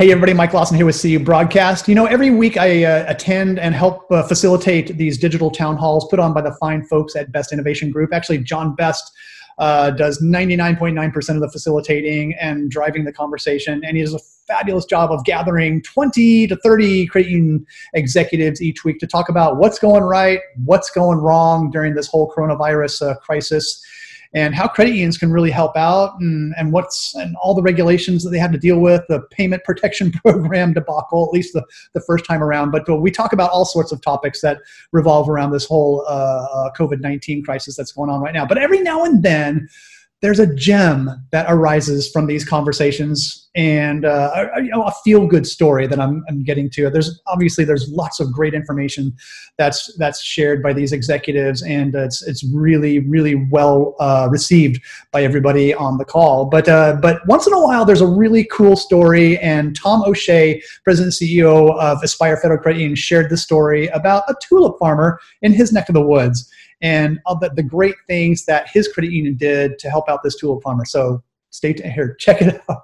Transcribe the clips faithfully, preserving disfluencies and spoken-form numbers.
Hey everybody, Mike Lawson here with C U Broadcast. You know, every week I uh, attend and help uh, facilitate these digital town halls put on by the fine folks at Best Innovation Group. Actually, John Best uh, does ninety-nine point nine percent of the facilitating and driving the conversation, and he does a fabulous job of gathering twenty to thirty credit union executives each week to talk about what's going right, what's going wrong during this whole coronavirus uh, crisis, and how credit unions can really help out, and, and what's and all the regulations that they have to deal with, the payment protection program debacle, at least the, the first time around. But we talk about all sorts of topics that revolve around this whole uh, COVID nineteen crisis that's going on right now. But every now and then, there's a gem that arises from these conversations, and uh, a, you know, a feel-good story that I'm, I'm getting to. There's obviously there's lots of great information that's that's shared by these executives, and uh, it's it's really really well uh, received by everybody on the call. But uh, but once in a while, there's a really cool story, and Tom O'Shea, President and C E O of Aspire Federal Credit Union, shared this story about a tulip farmer in his neck of the woods, and of the, the great things that his credit union did to help out this tulip farmer. So stay tuned here. Check it out.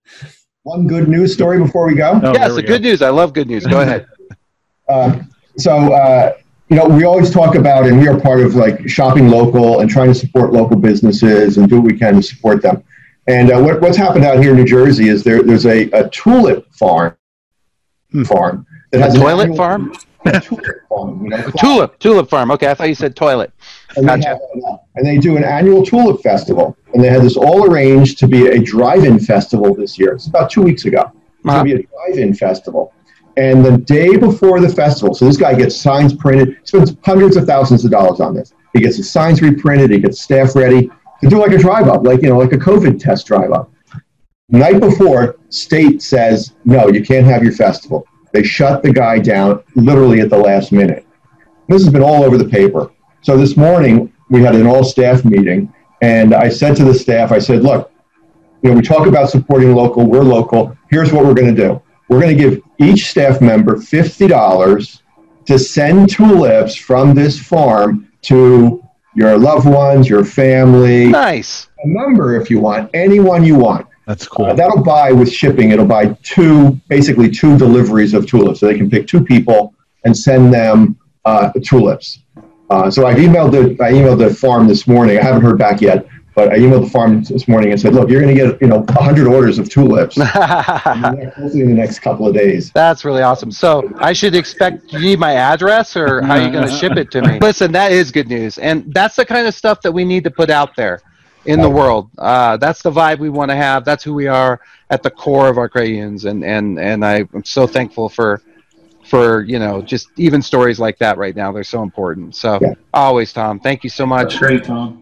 One good news story before we go. Oh, yes, the good news. I love good news. Go ahead. Uh, so, uh, you know, we always talk about, and we are part of like shopping local and trying to support local businesses and do what we can to support them. And uh, what, what's happened out here in New Jersey is there there's a, a tulip farm, hmm. farm that has a toilet annual, farm? A tulip farm. You know, tulip, tulip farm. Okay, I thought you said toilet. And, gotcha. they have, and they do an annual tulip festival, and they had this all arranged to be a drive-in festival this year. It's about two weeks ago. It's uh-huh. going to be a drive-in festival. And the day before the festival, so this guy gets signs printed, spends hundreds of thousands of dollars on this. He gets his signs reprinted, he gets staff ready to do like a drive-up, like, you know, like a COVID test drive-up. Night before, state says, no, you can't have your festival. They shut the guy down literally at the last minute. This has been all over the paper. So this morning, we had an all-staff meeting, and I said to the staff, I said, look, you know, we talk about supporting local, we're local, here's what we're going to do. We're going to give each staff member fifty dollars to send tulips from this farm to your loved ones, your family. Nice. A member, if you want, anyone you want. That's cool. Uh, that'll buy, with shipping, it'll buy two, basically two deliveries of tulips. So they can pick two people and send them uh, tulips. Uh, so I've emailed the I emailed the farm this morning. I haven't heard back yet, but I emailed the farm this morning and said, look, you're going to get, you know, one hundred orders of tulips hopefully in the next couple of days. That's really awesome. So I should expect, you need my address, or how are you going to ship it to me? Listen, that is good news. And that's the kind of stuff that we need to put out there in the world. Uh, that's the vibe we want to have. That's who we are at the core of our credit unions. And, and, and I'm so thankful for, for, you know, just even stories like that right now. They're so important. So yeah. Always, Tom, thank you so much. That's great, Tom.